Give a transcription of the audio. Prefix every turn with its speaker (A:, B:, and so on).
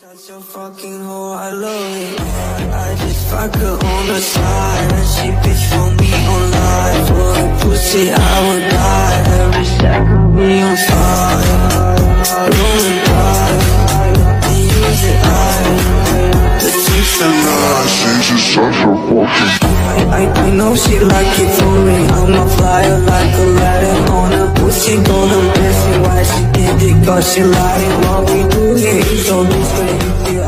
A: Such a fucking hoe, I love it. I just fuck her on the side, and she bitch for me online. For the pussy, I would die. Every second be on fire. Rolling by, and use it, the things I know. She's just such a fucking I know she like it for me. I'm a flyer like a ladder on a pussy, gonna miss me. Why she did it, cause she lied. What we do here is so discreet.